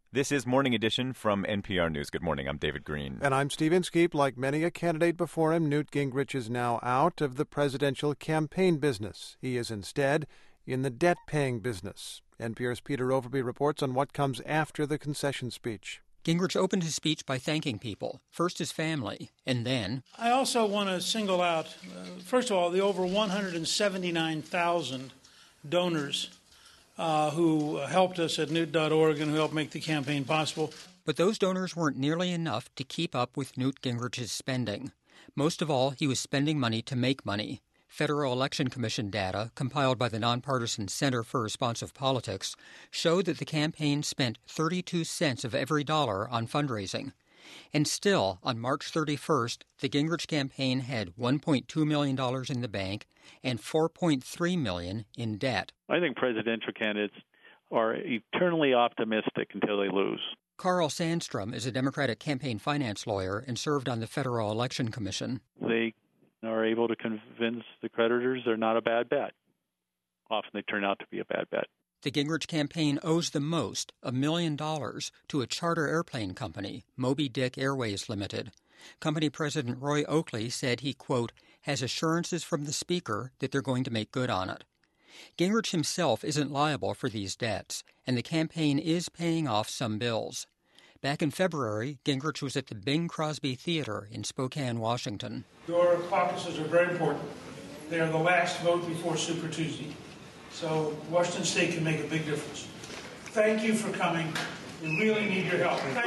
This is Morning Edition from NPR News. Good morning. I'm David Green. And I'm Steve Inskeep. Like many a candidate before him, Newt Gingrich is now out of the presidential campaign business. He is instead in the debt-paying business. NPR's Peter Overby reports on what comes after the concession speech. Gingrich opened his speech by thanking people, first his family, and then... I also want to single out, first of all, the over 179,000 donors who helped us at Newt.org and who helped make the campaign possible. But those donors weren't nearly enough to keep up with Newt Gingrich's spending. Most of all, he was spending money to make money. Federal Election Commission data, compiled by the nonpartisan Center for Responsive Politics, showed that the campaign spent 32 cents of every dollar on fundraising. And still, on March 31st, the Gingrich campaign had $1.2 million in the bank and $4.3 million in debt. I think presidential candidates are eternally optimistic until they lose. Carl Sandstrom is a Democratic campaign finance lawyer and served on the Federal Election Commission. They are able to convince the creditors they're not a bad bet. Often they turn out to be a bad bet. The Gingrich campaign owes the most, $1 million, to a charter airplane company, Moby Dick Airways Limited. Company President Roy Oakley said he, quote, has assurances from the speaker that they're going to make good on it. Gingrich himself isn't liable for these debts, and the campaign is paying off some bills. Back in February, Gingrich was at the Bing Crosby Theater in Spokane, Washington. Your caucuses are very important. They are the last vote before Super Tuesday. So Washington State can make a big difference. Thank you for coming. We really need your help. Thank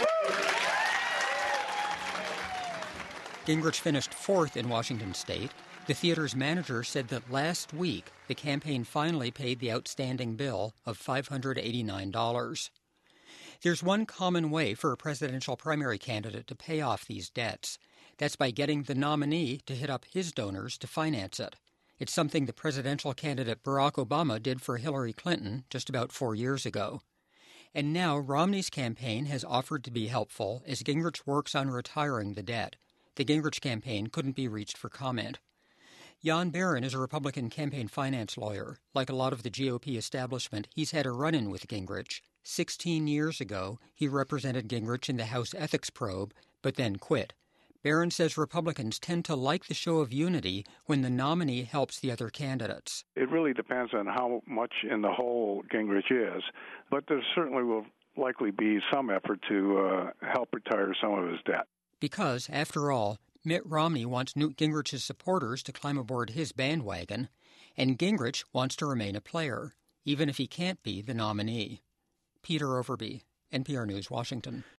you. Gingrich finished fourth in Washington State. The theater's manager said that last week the campaign finally paid the outstanding bill of $589. There's one common way for a presidential primary candidate to pay off these debts. That's by getting the nominee to hit up his donors to finance it. It's something the presidential candidate Barack Obama did for Hillary Clinton just about 4 years ago. And now Romney's campaign has offered to be helpful as Gingrich works on retiring the debt. The Gingrich campaign couldn't be reached for comment. Jan Barron is a Republican campaign finance lawyer. Like a lot of the GOP establishment, he's had a run-in with Gingrich. 16 years ago, he represented Gingrich in the House Ethics Probe, but then quit. Barron says Republicans tend to like the show of unity when the nominee helps the other candidates. It really depends on how much in the hole Gingrich is, but there certainly will likely be some effort to help retire some of his debt. Because, after all, Mitt Romney wants Newt Gingrich's supporters to climb aboard his bandwagon, and Gingrich wants to remain a player, even if he can't be the nominee. Peter Overby, NPR News, Washington.